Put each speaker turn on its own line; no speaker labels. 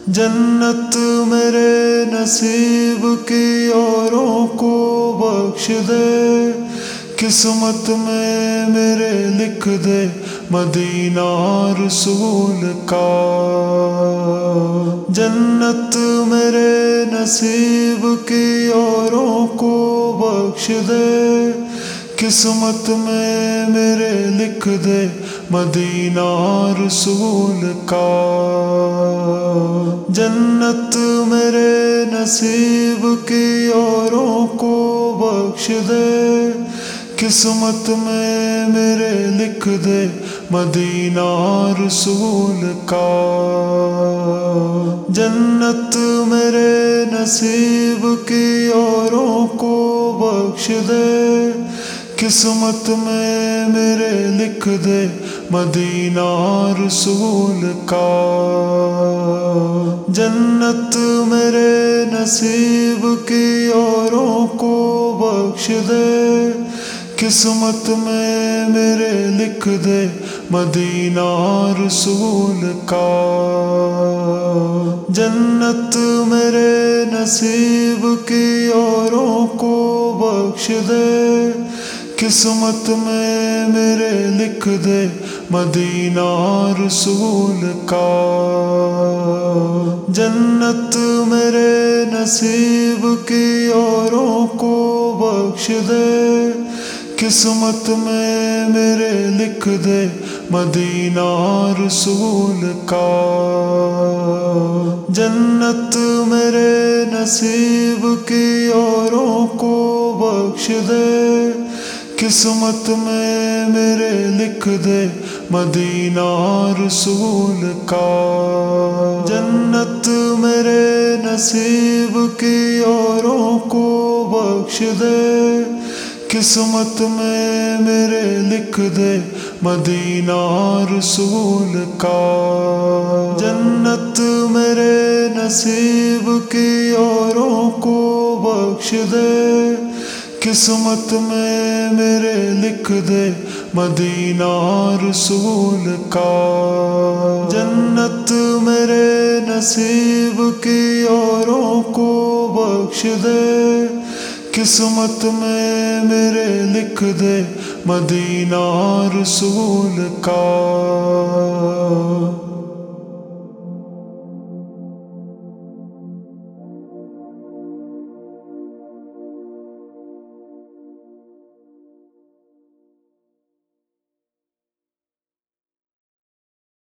جنت میرے نصیب کی اوروں کو بخش دے، قسمت میں میرے لکھ دے مدینہ رسول کا۔ جنت میرے نصیب کی اوروں کو بخش دے، قسمت میں میرے لکھ دے مدینہ رسول کا۔ جنت میرے نصیب کی اوروں کو بخش دے، قسمت میں میرے لکھ دے مدینہ رسول کا۔ جنت میرے نصیب کی اوروں کو بخش دے، قسمت میں میرے لکھ دے مدینہ رسول کا۔ جنت میرے نصیب کی اوروں کو بخش دے، قسمت میں میرے لکھ دے مدینہ رسول کا۔ جنت میرے نصیب کی اوروں کو بخش دے، قسمت میں میرے لکھ دے مدینہ رسول کا۔ جنت میرے نصیب کی اوروں کو بخش دے، قسمت میں میرے لکھ دے مدینہ رسول کا۔ جنت میرے نصیب کی اوروں کو بخش دے، قسمت میں میرے لکھ دے مدینہ رسول کا۔ جنت میرے نصیب کی اوروں کو بخش دے، قسمت میں میرے لکھ دے مدینہ رسول کا۔ جنت میرے نصیب کی اوروں کو بخش دے، قسمت میں میرے لکھ دے مدینہ رسول کا۔ جنت میرے نصیب کی اوروں کو بخش دے، قسمت میں میرے لکھ دے مدینہ رسول کا۔